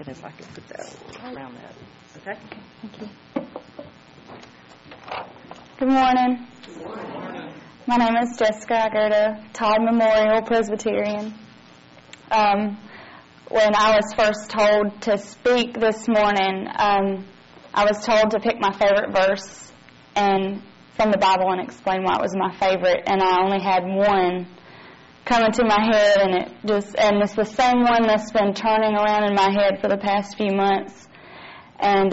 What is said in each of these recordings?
And if I could put that around that. Okay? Thank you. Good morning. Good morning. My name is Jessica. I go to Todd Memorial Presbyterian. When I was first told to speak this morning, I was told to pick my favorite verse and from the Bible and explain why it was my favorite, and I only had one come into my head, and it's the same one that's been turning around in my head for the past few months, and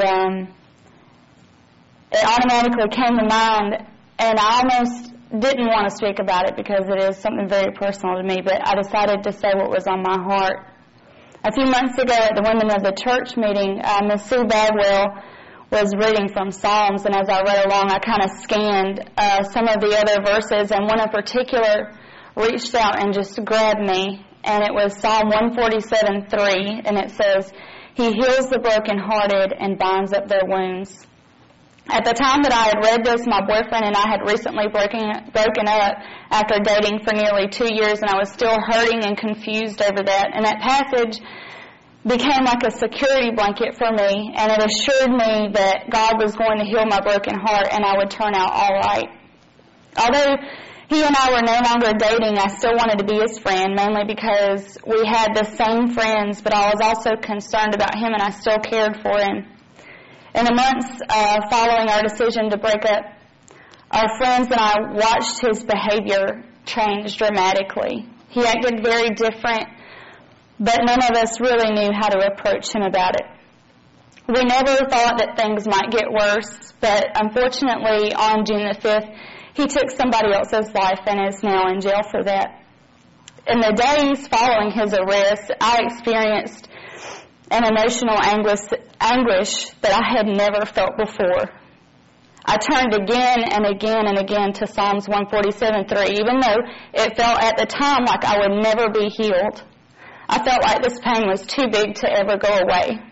it automatically came to mind, and I almost didn't want to speak about it because it is something very personal to me, but I decided to say what was on my heart. A few months ago at the Women of the Church meeting, Miss Sue Bagwell was reading from Psalms, and as I read along, I kind of scanned some of the other verses, and one in particular reached out and just grabbed me, and it was Psalm 147:3, and it says, "He heals the brokenhearted and binds up their wounds." At the time that I had read this, my boyfriend and I had recently broken up after dating for nearly 2 years, and I was still hurting and confused over that. And that passage became like a security blanket for me, and it assured me that God was going to heal my broken heart and I would turn out all right. Although he and I were no longer dating, I still wanted to be his friend, mainly because we had the same friends, but I was also concerned about him and I still cared for him. In the months following our decision to break up, our friends and I watched his behavior change dramatically. He acted very different, but none of us really knew how to approach him about it. We never thought that things might get worse, but unfortunately on June the 5th, he took somebody else's life and is now in jail for that. In the days following his arrest, I experienced an emotional anguish that I had never felt before. I turned again and again and again to Psalms 147:3, even though it felt at the time like I would never be healed. I felt like this pain was too big to ever go away.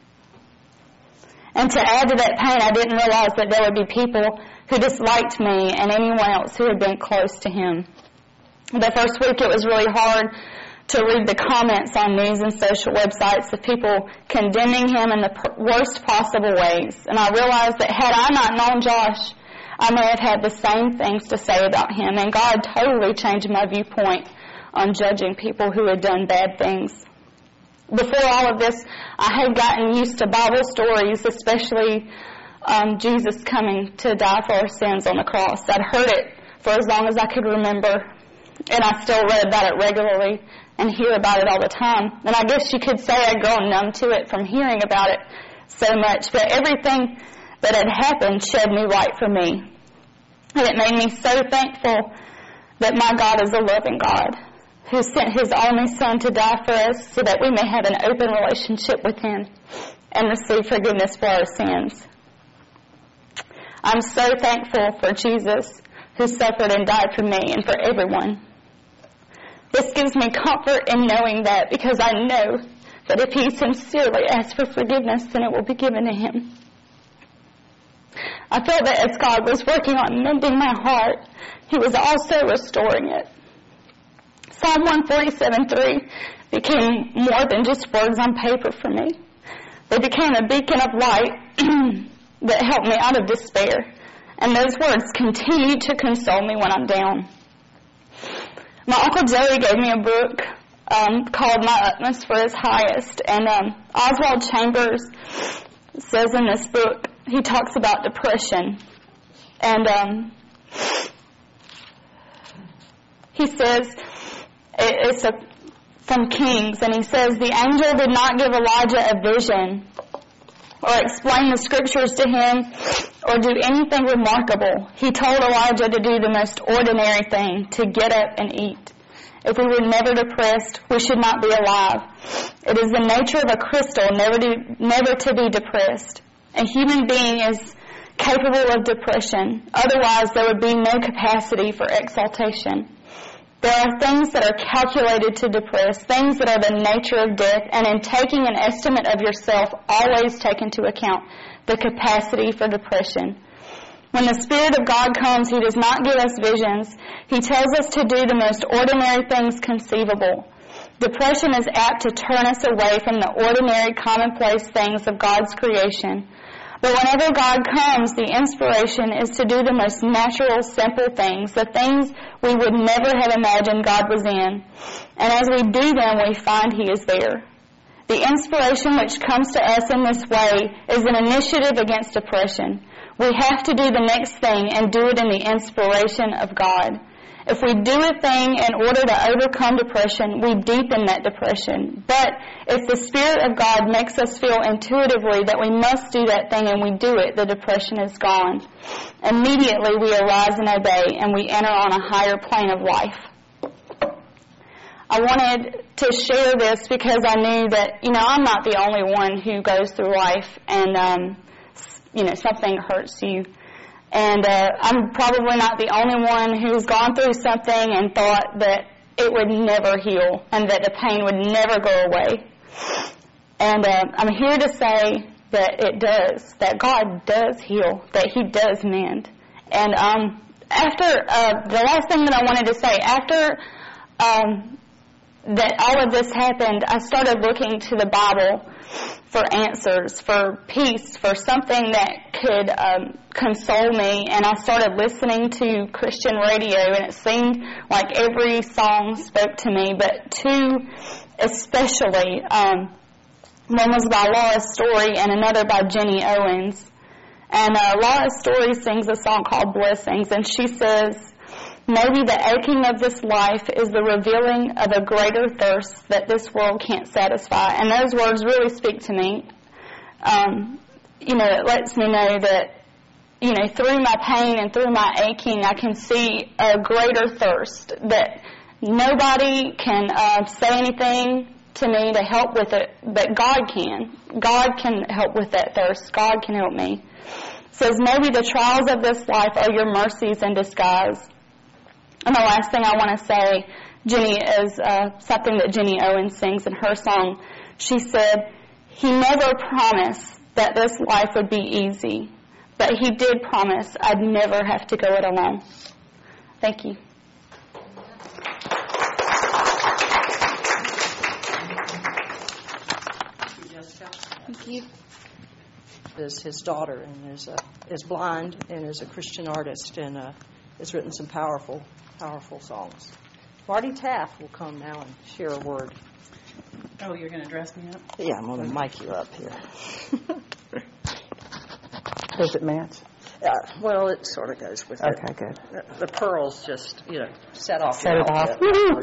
And to add to that pain, I didn't realize that there would be people who disliked me and anyone else who had been close to him. The first week it was really hard to read the comments on news and social websites of people condemning him in the worst possible ways. And I realized that had I not known Josh, I may have had the same things to say about him. And God totally changed my viewpoint on judging people who had done bad things. Before all of this, I had gotten used to Bible stories, especially Jesus coming to die for our sins on the cross. I'd heard it for as long as I could remember, and I still read about it regularly and hear about it all the time. And I guess you could say I'd grown numb to it from hearing about it so much, but everything that had happened shed new light for me. And it made me so thankful that my God is a loving God who sent his only Son to die for us so that we may have an open relationship with him and receive forgiveness for our sins. I'm so thankful for Jesus who suffered and died for me and for everyone. This gives me comfort in knowing that, because I know that if he sincerely asks for forgiveness, then it will be given to him. I felt that as God was working on mending my heart, he was also restoring it. Psalm 147:3 became more than just words on paper for me. They became a beacon of light that helped me out of despair. And those words continue to console me when I'm down. My Uncle Joey gave me a book called My Utmost for His Highest. And Oswald Chambers says in this book, he talks about depression. And he says, it's from Kings, and he says, the angel did not give Elijah a vision or explain the scriptures to him or do anything remarkable. He told Elijah to do the most ordinary thing, to get up and eat. If we were never depressed, we should not be alive. It is the nature of a crystal never to be depressed. A human being is capable of depression. Otherwise, there would be no capacity for exaltation. There are things that are calculated to depress, things that are the nature of death, and in taking an estimate of yourself, always take into account the capacity for depression. When the Spirit of God comes, he does not give us visions. He tells us to do the most ordinary things conceivable. Depression is apt to turn us away from the ordinary, commonplace things of God's creation. But whenever God comes, the inspiration is to do the most natural, simple things, the things we would never have imagined God was in. And as we do them, we find He is there. The inspiration which comes to us in this way is an initiative against depression. We have to do the next thing and do it in the inspiration of God. If we do a thing in order to overcome depression, we deepen that depression. But if the Spirit of God makes us feel intuitively that we must do that thing and we do it, the depression is gone. Immediately we arise and obey, and we enter on a higher plane of life. I wanted to share this because I knew that, I'm not the only one who goes through life and, something hurts you. And I'm probably not the only one who's gone through something and thought that it would never heal and that the pain would never go away. And I'm here to say that it does, that God does heal, that He does mend. And after the last thing that I wanted to say, after that all of this happened, I started looking to the Bible for answers, for peace, for something that could console me. And I started listening to Christian radio, and it seemed like every song spoke to me, but two especially. One was by Laura Story and another by Jenny Owens. And Laura Story sings a song called Blessings, and she says, "Maybe the aching of this life is the revealing of a greater thirst that this world can't satisfy." And those words really speak to me. It lets me know that, through my pain and through my aching, I can see a greater thirst, that nobody can say anything to me to help with it, but God can. God can help with that thirst. God can help me. It says, "Maybe the trials of this life are your mercies in disguise." And the last thing I want to say, Jenny, is something that Jenny Owens sings in her song. She said, "He never promised that this life would be easy, but He did promise I'd never have to go it alone." Thank you. Thank you. Is his daughter, and is blind and is a Christian artist, and has written some powerful songs. Marty Taft will come now and share a word. Oh, you're going to dress me up? Yeah, I'm going to mic you up here. Does it match? Well, it sort of goes with it. Okay, good. The pearls just, set off. Set it off.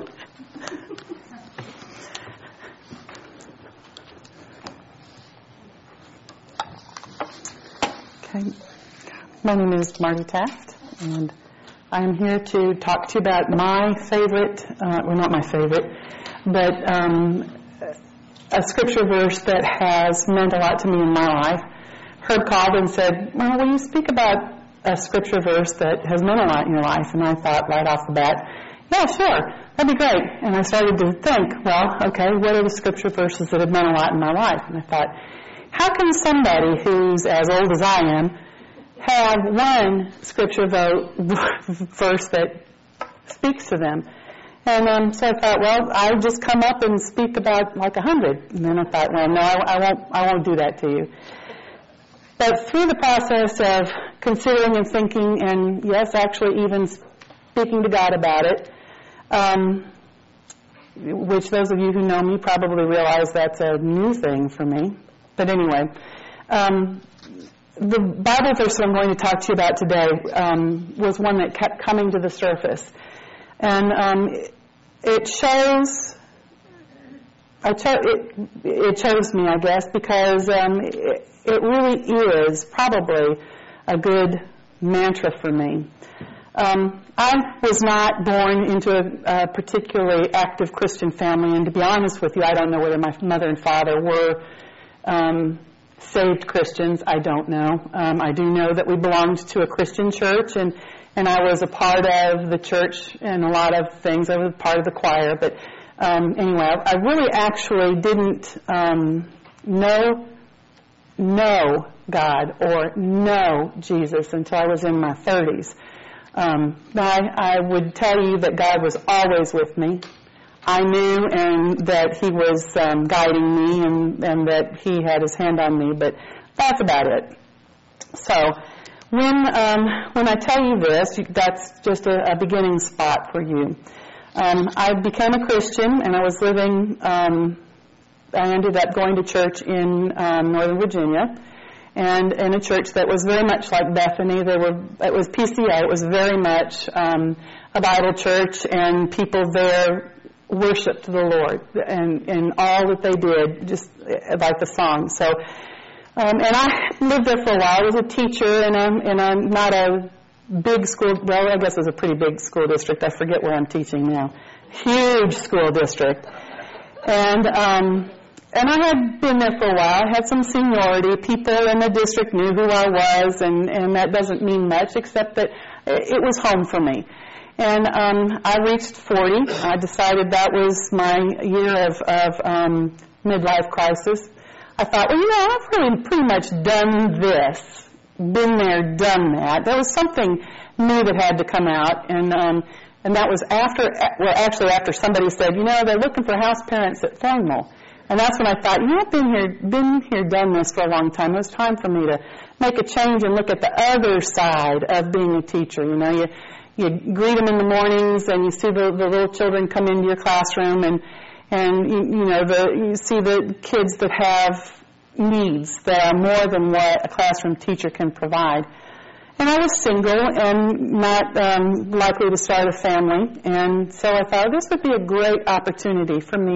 Okay. My name is Marty Taft, and I am here to talk to you about my favorite, well, not my favorite, but a scripture verse that has meant a lot to me in my life. Herb called and said, "Well, will you speak about a scripture verse that has meant a lot in your life?" And I thought right off the bat, yeah, sure, that'd be great. And I started to think, well, okay, what are the scripture verses that have meant a lot in my life? And I thought, how can somebody who's as old as I am have one scripture verse that speaks to them? And so I thought, well, I'll just come up and speak about like 100. And then I thought, well, no, I won't do that to you. But through the process of considering and thinking, and yes, actually even speaking to God about it, which those of you who know me probably realize that's a new thing for me. But anyway, the Bible verse that I'm going to talk to you about today was one that kept coming to the surface. And it chose me, I guess, because it really is probably a good mantra for me. I was not born into a particularly active Christian family, and to be honest with you, I don't know whether my mother and father were saved Christians. I don't know. I do know that we belonged to a Christian church, and I was a part of the church in a lot of things. I was part of the choir, but anyway, I really actually didn't know God or know Jesus until I was in my 30s. I would tell you that God was always with me. I knew and that He was guiding me and that He had His hand on me, but that's about it. So when I tell you this, that's just a beginning spot for you. I became a Christian, and I was living, I ended up going to church in Northern Virginia, and in a church that was very much like Bethany. It was PCA. It was very much a Bible church, and people there worshiped the Lord and all that they did, just like the song. So, and I lived there for a while. I was a teacher in a not a big school. Well, I guess it was a pretty big school district. I forget where I'm teaching now. Huge school district, and I had been there for a while. I had some seniority. People in the district knew who I was, and that doesn't mean much, except that it was home for me. And I reached 40. I decided that was my year of midlife crisis. I thought, well, I've really pretty much done this, been there, done that. There was something new that had to come out, and that was after somebody said, they're looking for house parents at Thornwell. And that's when I thought, I've been here, done this for a long time. It was time for me to make a change and look at the other side of being a teacher. You greet them in the mornings, and you see the little children come into your classroom, and you see the kids that have needs that are more than what a classroom teacher can provide. And I was single and not likely to start a family, and so I thought this would be a great opportunity for me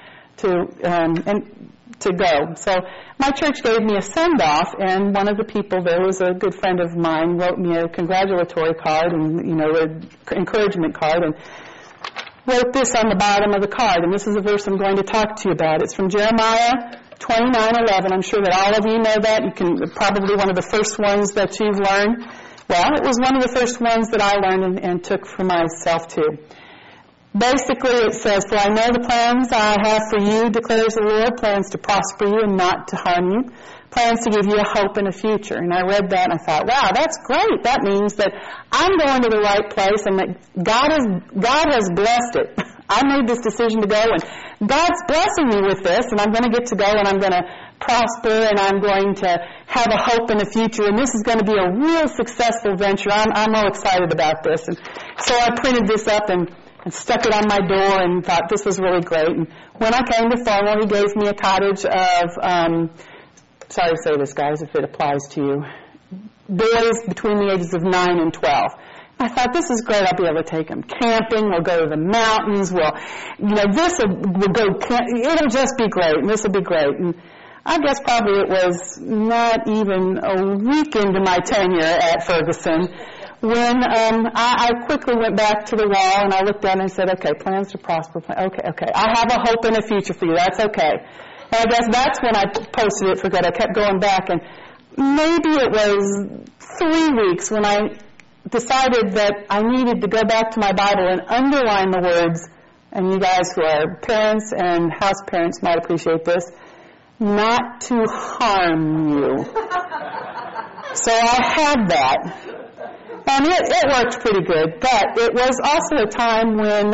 to go. So my church gave me a send-off, and one of the people there was a good friend of mine, wrote me a congratulatory card and, an encouragement card, and wrote this on the bottom of the card, and this is a verse I'm going to talk to you about. It's from Jeremiah 29:11. I'm sure that all of you know that. You can probably one of the first ones that you've learned. Well, it was one of the first ones that I learned and took for myself too. Basically, it says, "For I know the plans I have for you, declares the Lord, plans to prosper you and not to harm you, plans to give you a hope and a future." And I read that and I thought, wow, that's great. That means that I'm going to the right place and that God has blessed it. I made this decision to go, and God's blessing me with this, and I'm going to get to go, and I'm going to prosper, and I'm going to have a hope in the future, and this is going to be a real successful venture. I'm all excited about this. And so I printed this up and stuck it on my door and thought this was really great. And when I came to Thornwell, he gave me a cottage of, sorry to say this, guys, if it applies to you, boys between the ages of 9 and 12. I thought, this is great. I'll be able to take them camping. We'll go to the mountains. We'll go, it'll just be great. And this will be great. And I guess probably it was not even a week into my tenure at Ferguson when I quickly went back to the wall and I looked down and said, okay, plans to prosper. Okay. I have a hope and a future for you. That's okay. And I guess that's when I posted it for good. I kept going back, and maybe it was 3 weeks when I decided that I needed to go back to my Bible and underline the words, and you guys who are parents and house parents might appreciate this, not to harm you. So I had that. And it worked pretty good, but it was also a time when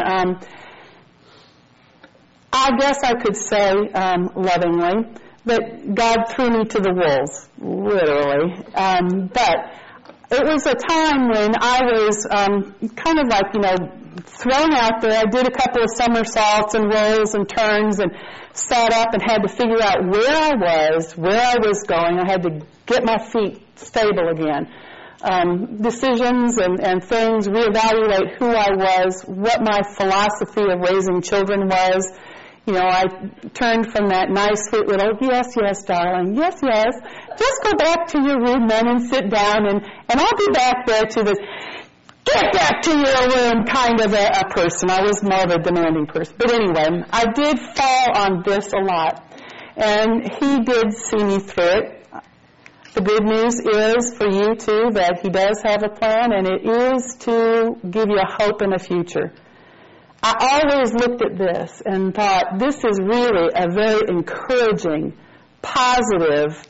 I guess I could say lovingly that God threw me to the wolves, literally. But it was a time when I was kind of like, thrown out there. I did a couple of somersaults and rolls and turns and sat up and had to figure out where I was going. I had to get my feet stable again. Decisions and things, reevaluate who I was, what my philosophy of raising children was. I turned from that nice, sweet little, yes, darling, yes, just go back to your room then and sit down, and I'll be back there to the get back to your room kind of a person. I was more of a demanding person. But anyway, I did fall on this a lot, and he did see me through it. The good news is for you, too, that he does have a plan, and it is to give you a hope and a future. I always looked at this and thought, this is really a very encouraging, positive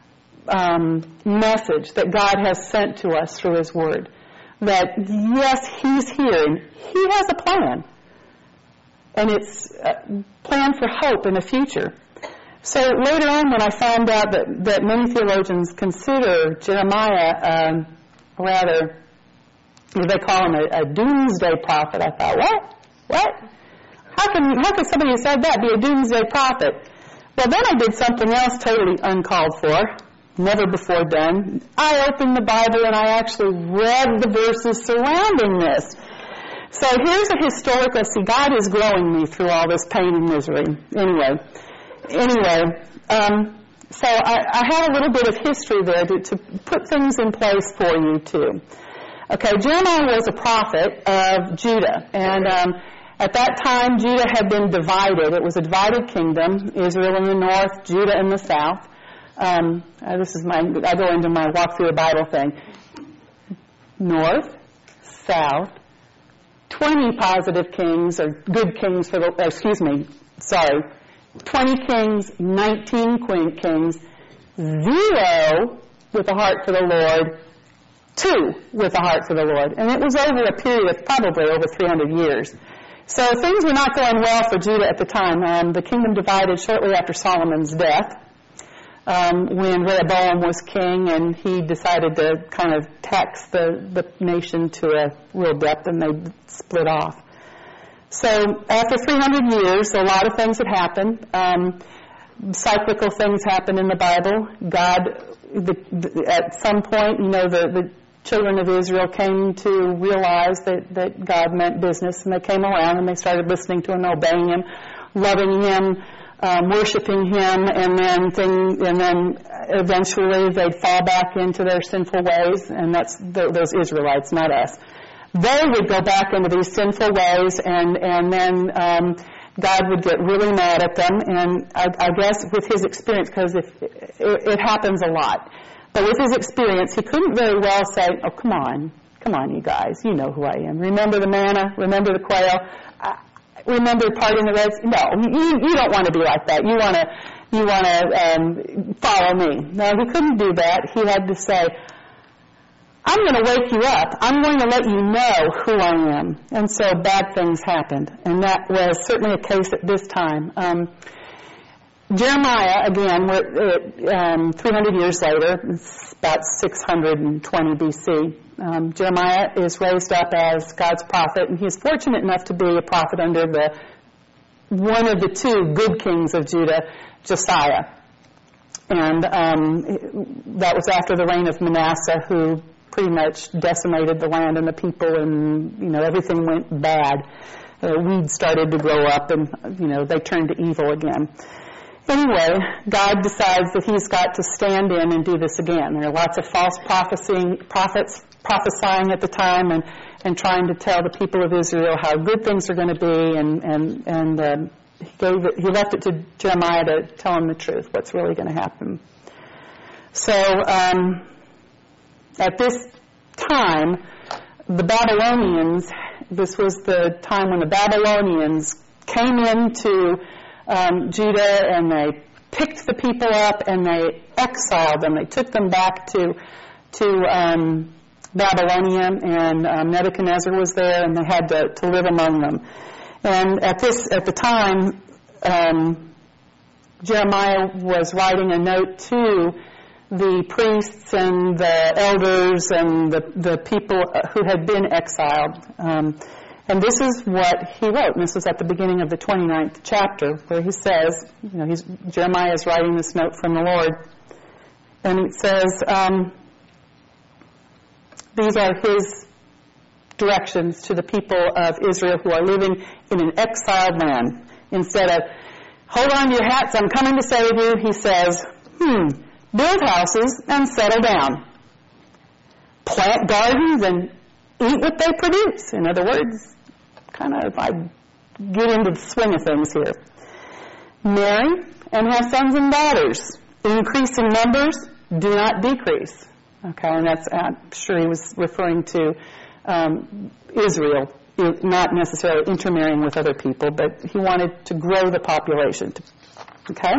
message that God has sent to us through his word. That, yes, he's here, and he has a plan. and it's planned for hope in the future. So later on, when I found out that many theologians consider Jeremiah they call him a doomsday prophet, I thought, what? How can somebody who said that be a doomsday prophet? Well, then I did something else totally uncalled for, never before done. I opened the Bible and I actually read the verses surrounding this. So here's a historical, see, God is growing me through all this pain and misery. Anyway, so I have a little bit of history there to put things in place for you too. Okay, Jeremiah was a prophet of Judah, and at that time Judah had been divided. It was a divided kingdom, Israel in the north, Judah in the south. I go into my walk through the Bible thing. North, south, 20 positive kings, or good kings 20 kings, 19 kings, 0 with a heart for the Lord, 2 with a heart for the Lord. And it was over a period of probably over 300 years. So things were not going well for Judah at the time. The kingdom divided shortly after Solomon's death, when Rehoboam was king, and he decided to kind of tax the nation to a real depth, and they split off. So after 300 years, a lot of things had happened. Cyclical things happen in the Bible. At some point, the children of Israel came to realize that God meant business, and they came around and they started listening to him, obeying him, loving him, worshiping him, and then eventually they'd fall back into their sinful ways, and that's those Israelites, not us. They would go back into these sinful ways, and then God would get really mad at them, and I guess with his experience, because it happens a lot, but with his experience, he couldn't very well say, oh, come on, you guys, you know who I am. Remember the manna? Remember the quail? Remember parting the Red Sea? No, you don't want to be like that. You want to follow me. No, he couldn't do that. He had to say, I'm going to wake you up. I'm going to let you know who I am. And so bad things happened. And that was certainly a case at this time. Jeremiah, again, 300 years later, it's about 620 B.C., Jeremiah is raised up as God's prophet, and he's fortunate enough to be a prophet under one of the 2 good kings of Judah, Josiah. And that was after the reign of Manasseh, who pretty much decimated the land and the people, and everything went bad. Weeds started to grow up, and they turned to evil again. Anyway, God decides that he's got to stand in and do this again. There are lots of false prophets prophesying at the time and trying to tell the people of Israel how good things are going to be, and he left it to Jeremiah to tell him the truth, what's really going to happen. So at this time, the Babylonians, this was the time when the Babylonians came into Judah, and they picked the people up and they exiled them. They took them back to Babylonia, and Nebuchadnezzar was there, and they had to live among them. And at the time, Jeremiah was writing a note to the priests and the elders and the people who had been exiled. And this is what he wrote, and this was at the beginning of the 29th chapter, where he says, Jeremiah is writing this note from the Lord, and it says, these are his directions to the people of Israel who are living in an exiled land. Instead of, hold on to your hats, I'm coming to save you, he says, build houses and settle down. Plant gardens and eat what they produce. In other words, I get into the swing of things here. Marry and have sons and daughters. Increase in numbers, do not decrease. Okay, and that's, I'm sure he was referring to Israel, not necessarily intermarrying with other people, but he wanted to grow the population. Okay?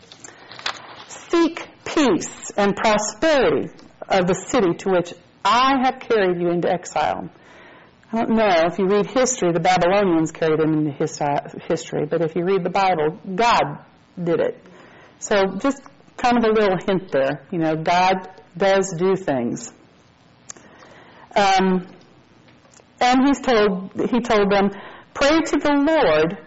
Seek peace and prosperity of the city to which I have carried you into exile. I don't know if you read history, the Babylonians carried it into history, but if you read the Bible, God did it. So just kind of a little hint there. God does do things. And he told them, pray to the Lord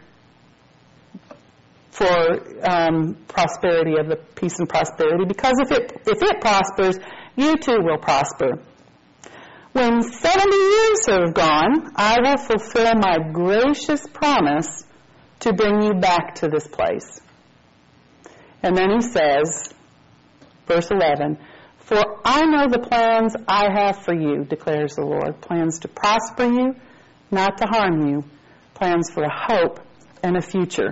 for prosperity of the peace and prosperity, because if it prospers, you too will prosper. When 70 years have gone, I will fulfill my gracious promise to bring you back to this place. And then he says, verse 11, for I know the plans I have for you, declares the Lord, plans to prosper you, not to harm you, plans for a hope and a future.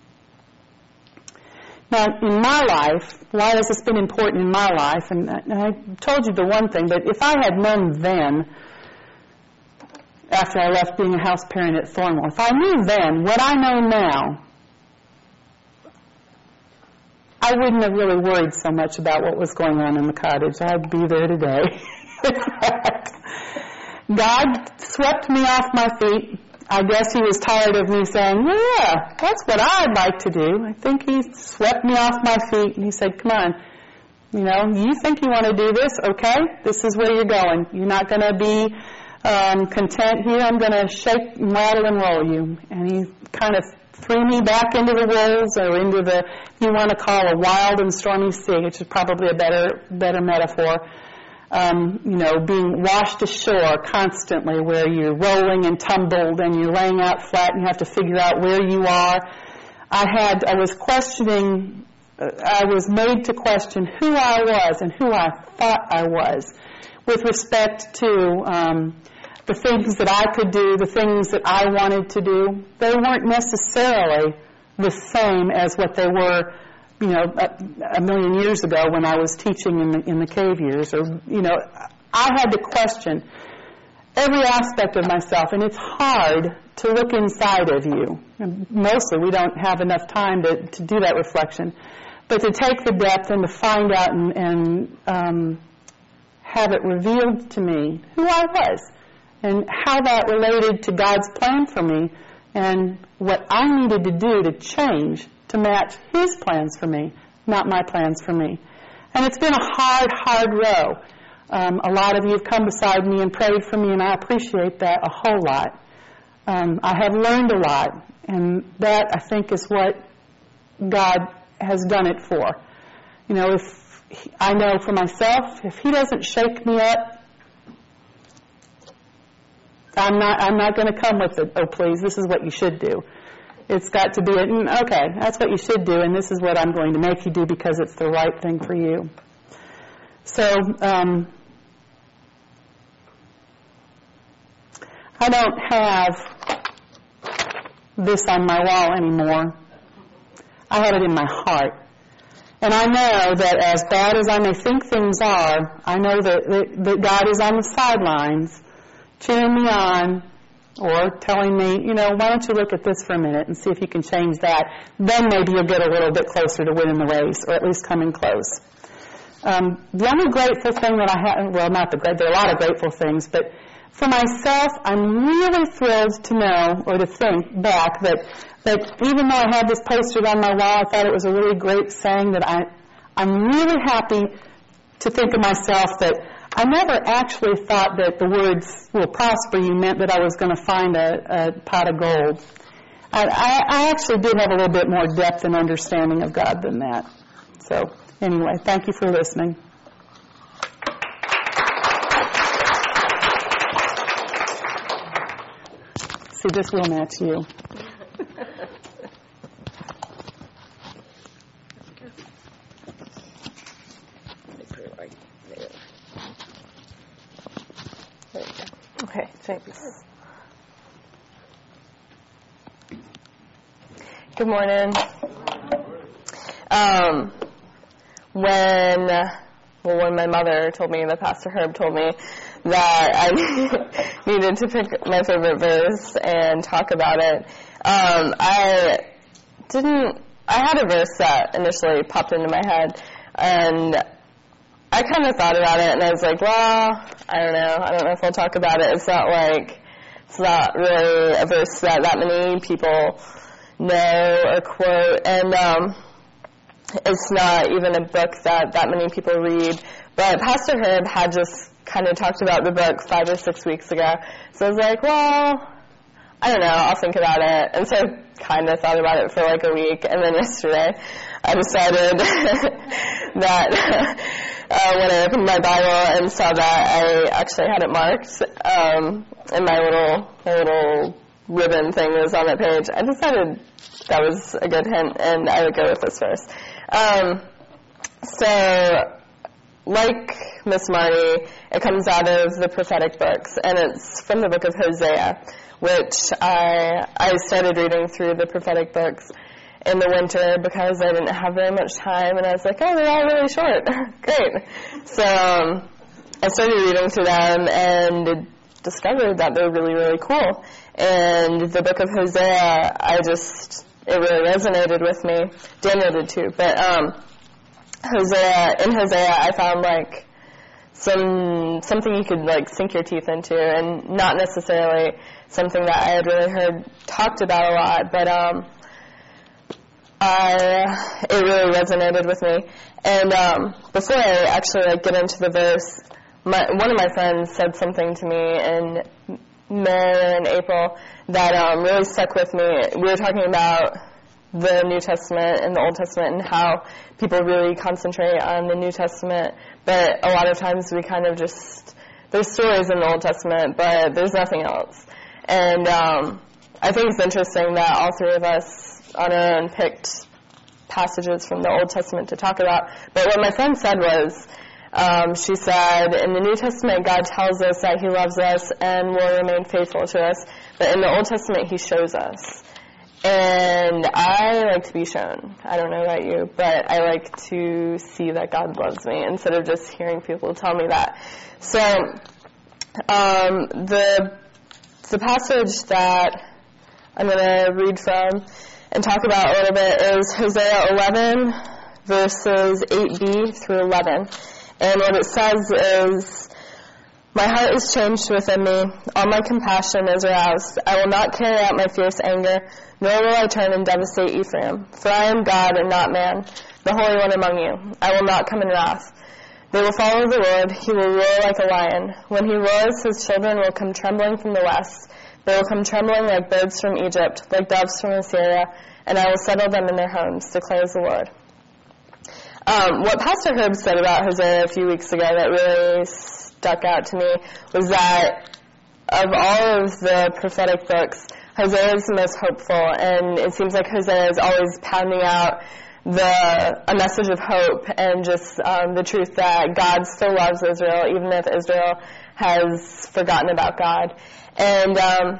Now, in my life, why has this been important in my life? And I told you the one thing, but if I had known then, after I left being a house parent at Thornwell, if I knew then what I know now, I wouldn't have really worried so much about what was going on in the cottage. I'd be there today. God swept me off my feet. I guess he was tired of me saying, yeah, that's what I'd like to do. I think he swept me off my feet and he said, come on, you think you want to do this? Okay, this is where you're going. You're not going to be content here. I'm going to shake, rattle, and roll you. And he kind of threw me back into the wolves, or into the, if you want to call, a wild and stormy sea, which is probably a better metaphor. Being washed ashore constantly, where you're rolling and tumbled and you're laying out flat and you have to figure out where you are. I was made to question who I was and who I thought I was with respect to the things that I could do, the things that I wanted to do. They weren't necessarily the same as what they were a million years ago when I was teaching in the cave years. I had to question every aspect of myself, and it's hard to look inside of you. And mostly we don't have enough time to do that reflection. But to take the depth and to find out and have it revealed to me who I was and how that related to God's plan for me and what I needed to do to change to match his plans for me, not my plans for me. And it's been a hard row. A lot of you have come beside me and prayed for me, and I appreciate that a whole lot. I have learned a lot, and that, I think, is what God has done it for. If I know for myself, if he doesn't shake me up, I'm not going to come with it, oh, please, this is what you should do. It's got to be, okay, that's what you should do, and this is what I'm going to make you do because it's the right thing for you. So, I don't have this on my wall anymore. I have it in my heart. And I know that as bad as I may think things are, I know that God is on the sidelines, cheering me on, or telling me, why don't you look at this for a minute and see if you can change that. Then maybe you'll get a little bit closer to winning the race, or at least coming close. The only grateful thing that I have, well, not the great, there are a lot of grateful things, but for myself, I'm really thrilled to know, or to think back, that even though I had this posted on my wall, I thought it was a really great saying, that I'm really happy to think of myself that I never actually thought that the words will prosper you meant that I was going to find a pot of gold. I actually did have a little bit more depth and understanding of God than that. So anyway, thank you for listening. See, this will match you. Okay, thanks. Good morning. When my mother told me, that Pastor Herb told me that I needed to pick my favorite verse and talk about it, I had a verse that initially popped into my head, and I kind of thought about it, and I was like, well, I don't know if I'll talk about it. It's not like It's not really a verse that many people know or quote, and it's not even a book that many people read. But Pastor Herb had just kind of talked about the book 5 or 6 weeks ago. So I was like, well, I don't know, I'll think about it. And so I kind of thought about it for like a week, and then yesterday I decided that when I opened my Bible and saw that I actually had it marked, and my little ribbon thing was on that page, I decided that was a good hint, and I would go with this verse. So, like Miss Marty, it comes out of the prophetic books, and it's from the book of Hosea, which I started reading through the prophetic books in the winter because I didn't have very much time, and I was like, oh, they're all really short. Great. So I started reading through them and discovered that they're really, really cool. And the book of Hosea, it really resonated with me. Daniel did too. But in Hosea, I found like something you could like sink your teeth into, and not necessarily something that I had really heard talked about a lot, but it really resonated with me. And before I actually get into the verse, one of my friends said something to me in May and April that really stuck with me. We were talking about the New Testament and the Old Testament and how people really concentrate on the New Testament, but a lot of times we kind of there's stories in the Old Testament, but there's nothing else. And I think it's interesting that all three of us on our own picked passages from the Old Testament to talk about. But what my friend said was, she said, in the New Testament, God tells us that He loves us and will remain faithful to us. But in the Old Testament, He shows us. And I like to be shown. I don't know about you, but I like to see that God loves me instead of just hearing people tell me that. So the passage that I'm going to read from and talk about a little bit is Hosea 11, verses 8b through 11. And what it says is, my heart is changed within me. All my compassion is aroused. I will not carry out my fierce anger, nor will I turn and devastate Ephraim. For I am God and not man, the Holy One among you. I will not come in wrath. They will follow the Lord. He will roar like a lion. When He roars, His children will come trembling from the west. They will come trembling like birds from Egypt, like doves from Assyria, and I will settle them in their homes, declares the Lord. What Pastor Herb said about Hosea a few weeks ago that really stuck out to me was that of all of the prophetic books, Hosea is the most hopeful, and it seems like Hosea is always pounding out a message of hope and just the truth that God still loves Israel, even if Israel has forgotten about God. And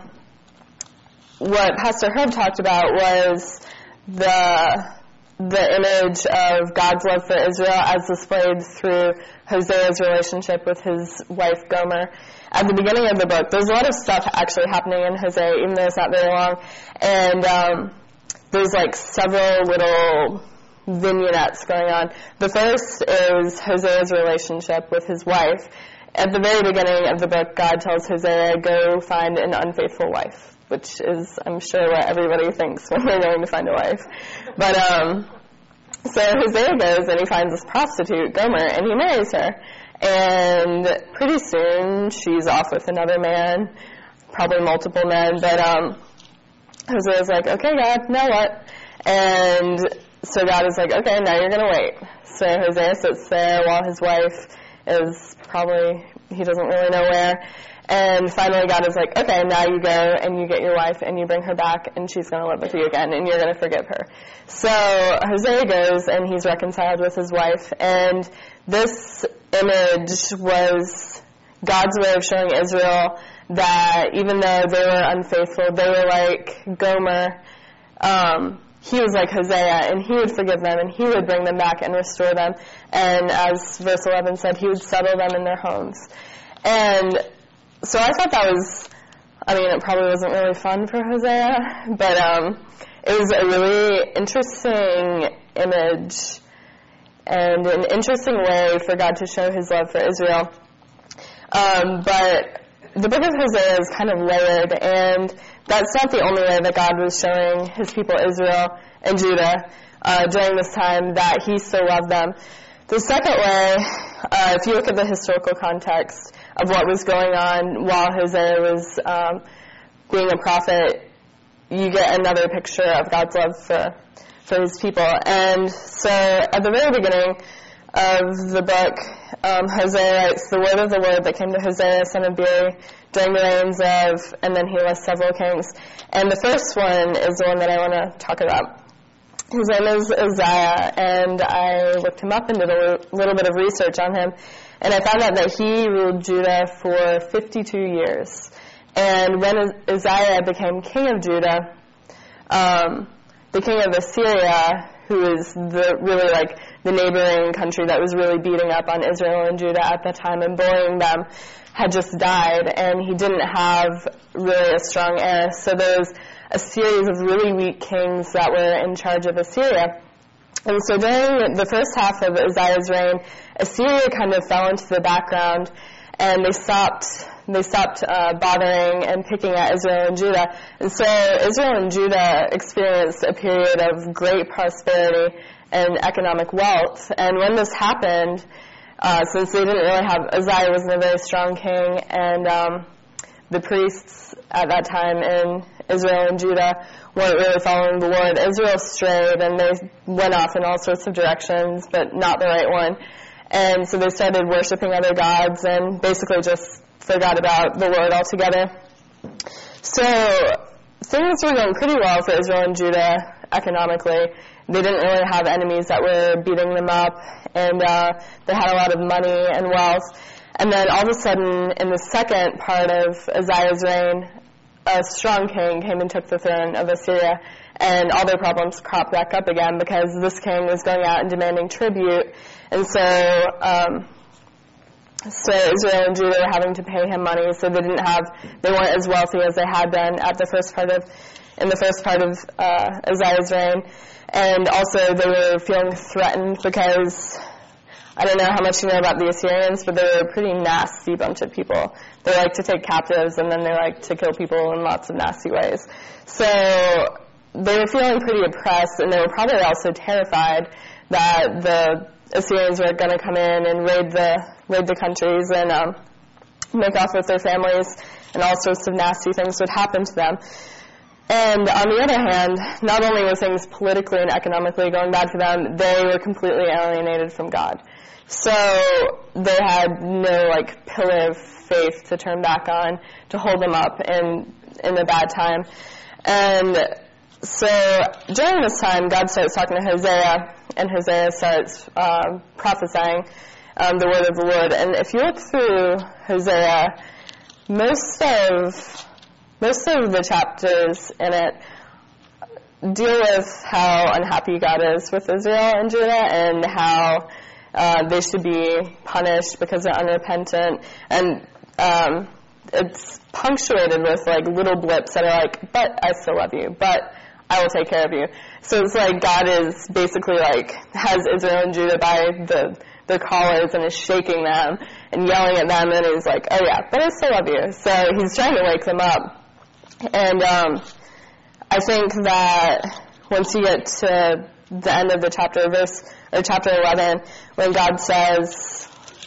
what Pastor Herb talked about was the image of God's love for Israel as displayed through Hosea's relationship with his wife Gomer. At the beginning of the book, there's a lot of stuff actually happening in Hosea, even though it's not very long. And there's like several little vignettes going on. The first is Hosea's relationship with his wife. At the very beginning of the book, God tells Hosea, go find an unfaithful wife, which is, I'm sure, what everybody thinks when they're going to find a wife. But so Hosea goes and he finds this prostitute, Gomer, and he marries her. And pretty soon she's off with another man, probably multiple men. But Hosea's like, okay, God, now what? And so God is like, okay, now you're going to wait. So Hosea sits there while his wife is probably, he doesn't really know where. And finally God is like, okay, now you go and you get your wife and you bring her back and she's going to live with you again and you're going to forgive her. So Hosea goes and he's reconciled with his wife, and this image was God's way of showing Israel that even though they were unfaithful, they were like Gomer. He was like Hosea, and he would forgive them, and he would bring them back and restore them. And as verse 11 said, he would settle them in their homes. And so I thought that was, it probably wasn't really fun for Hosea, but it was a really interesting image and an interesting way for God to show his love for Israel. But the book of Hosea is kind of layered, and that's not the only way that God was showing his people Israel and Judah during this time that he still loved them. The second way, if you look at the historical context of what was going on while Hosea was being a prophet, you get another picture of God's love for his people. And so at the very beginning of the book, Hosea writes, "The word of the Lord that came to Hosea, son of Beeri, during the reigns of," and then he lists several kings. And the first one is the one that I want to talk about. His name is Uzziah, and I looked him up and did a little bit of research on him, and I found out that he ruled Judah for 52 years. And when Uzziah became king of Judah, the king of Assyria, who is the neighboring country that was really beating up on Israel and Judah at the time and bullying them, had just died, and he didn't have really a strong heir. So there was a series of really weak kings that were in charge of Assyria. And so during the first half of Uzziah's reign, Assyria kind of fell into the background, and they stopped bothering and picking at Israel and Judah. And so Israel and Judah experienced a period of great prosperity and economic wealth. And when this happened, since they didn't really have, Uzziah wasn't a very strong king, and the priests at that time in Israel and Judah weren't really following the Lord. Israel strayed, and they went off in all sorts of directions, but not the right one. And so they started worshiping other gods and basically just forgot about the Lord altogether. So things were going pretty well for Israel and Judah economically. They didn't really have enemies that were beating them up, and they had a lot of money and wealth. And then all of a sudden, in the second part of Uzziah's reign, a strong king came and took the throne of Assyria, and all their problems cropped back up again because this king was going out and demanding tribute. And so Israel and Judah were having to pay him money, so they weren't as wealthy as they had been in the first part of Uzziah's reign. And also they were feeling threatened because, I don't know how much you know about the Assyrians, but they were a pretty nasty bunch of people. They like to take captives, and then they like to kill people in lots of nasty ways. So they were feeling pretty oppressed, and they were probably also terrified that the Assyrians were going to come in and raid the countries and make off with their families, and all sorts of nasty things would happen to them. And on the other hand, not only were things politically and economically going bad for them, they were completely alienated from God. So they had no pillar of faith to turn back on to hold them up in a bad time. And so during this time, God starts talking to Hosea, and Hosea starts prophesying the word of the Lord. And if you look through Hosea, most of the chapters in it deal with how unhappy God is with Israel and Judah, and how they should be punished because they're unrepentant. And it's punctuated with little blips that are but I still love you, but I will take care of you. So it's God is basically has Israel and Judah by their collars and is shaking them and yelling at them, and he's oh yeah, but I still love you. So he's trying to wake them up. And I think that once you get to the end of the chapter 11, when God says,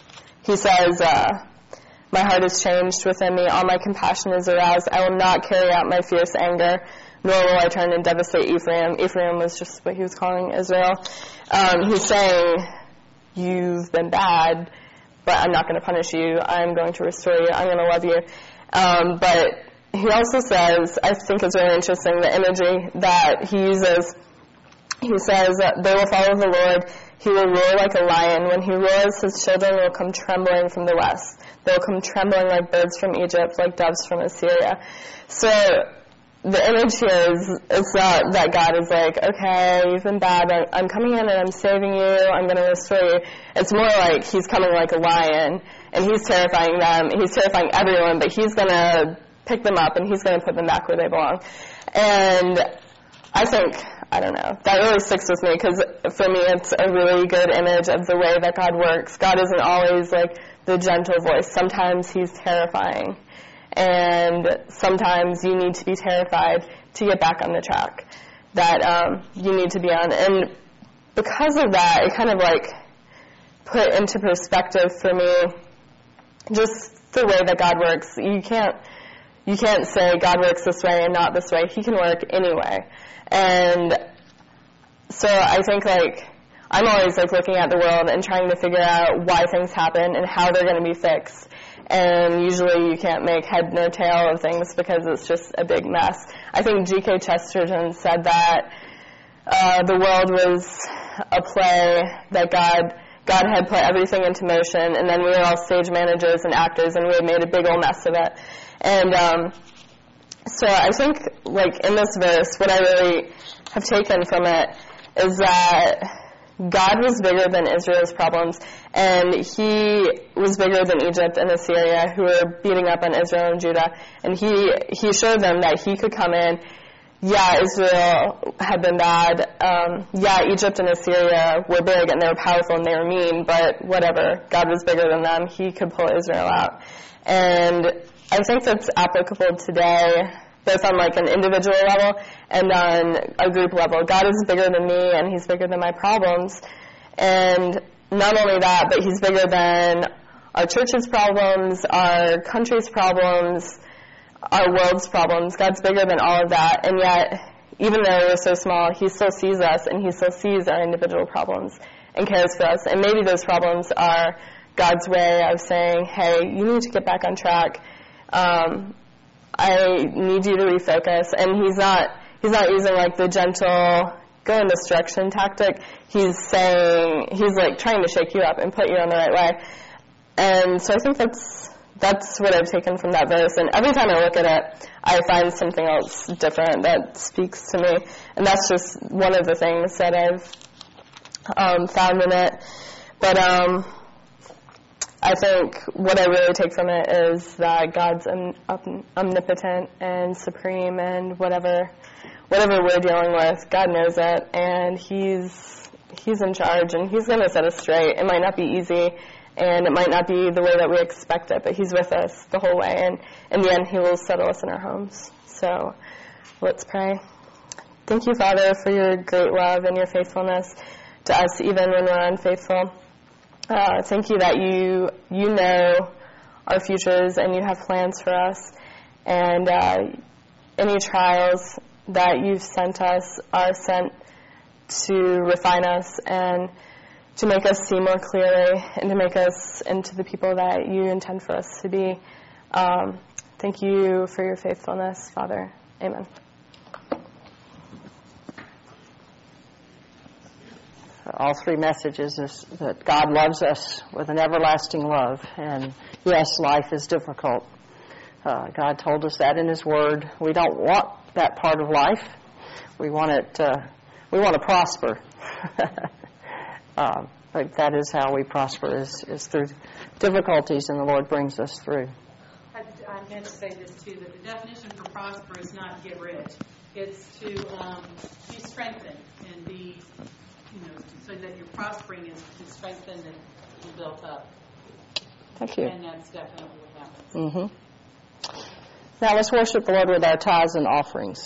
my heart is changed within me, all my compassion is aroused, I will not carry out my fierce anger, nor will I turn and devastate Ephraim. Ephraim was just what he was calling Israel. He's saying, you've been bad, but I'm not going to punish you. I'm going to restore you. I'm going to love you. But he also says, I think it's really interesting, the imagery that he uses. He says that they will follow the Lord. He will roar like a lion. When he roars, his children will come trembling from the west. They will come trembling like birds from Egypt, like doves from Assyria. So the image here is, it's not that God is okay, you've been bad, I'm coming in and I'm saving you, I'm going to restore you. It's more he's coming like a lion, and he's terrifying them, he's terrifying everyone, but he's going to pick them up and he's going to put them back where they belong. And I think, I don't know, that really sticks with me, because for me it's a really good image of the way that God works. God isn't always the gentle voice. Sometimes he's terrifying. And sometimes you need to be terrified to get back on the track that you need to be on. And because of that, it kind of like put into perspective for me just the way that God works. You can't say God works this way and not this way. He can work any way. And so I think like I'm always like looking at the world and trying to figure out why things happen and how they're going to be fixed. And usually you can't make head nor tail of things because it's just a big mess. I think G.K. Chesterton said that the world was a play that God had put everything into motion, and then we were all stage managers and actors, and we had made a big old mess of it. And so I think, like, in this verse, what I really have taken from it is that God was bigger than Israel's problems, and He was bigger than Egypt and Assyria, who were beating up on Israel and Judah. And He showed them that He could come in. Yeah, Israel had been bad. Yeah, Egypt and Assyria were big and they were powerful and they were mean, but whatever. God was bigger than them. He could pull Israel out. And I think that's applicable today, both on like an individual level and on a group level. God is bigger than me and He's bigger than my problems. And not only that, but He's bigger than our church's problems, our country's problems, our world's problems. God's bigger than all of that. And yet, even though we're so small, He still sees us and He still sees our individual problems and cares for us. And maybe those problems are God's way of saying, hey, you need to get back on track. I need you to refocus. And He's not using like the gentle go in this direction tactic. He's like trying to shake you up and put you on the right way. And so I think that's what I've taken from that verse. And every time I look at it, I find something else different that speaks to me. And that's just one of the things that I've found in it. But I think what I really take from it is that God's omnipotent and supreme, and whatever we're dealing with, God knows it, and He's in charge, and He's going to set us straight. It might not be easy, and it might not be the way that we expect it, but He's with us the whole way, and in the end, He will settle us in our homes. So let's pray. Thank you, Father, for your great love and your faithfulness to us, even when we're unfaithful. Thank you that you know our futures and you have plans for us, and any trials that you've sent us are sent to refine us and to make us see more clearly and to make us into the people that you intend for us to be. Thank you for your faithfulness, Father. Amen. All three messages is that God loves us with an everlasting love. And yes, life is difficult. God told us that in His Word. We don't want that part of life. We want it. We want to prosper. But that is how we prosper, is through difficulties, and the Lord brings us through. I meant to say this too, that the definition for prosper is not get rich. It's to be strengthened and be, so that you're prospering is strengthened and built up. Thank you. And that's definitely what happens. Mm-hmm. Now let's worship the Lord with our tithes and offerings.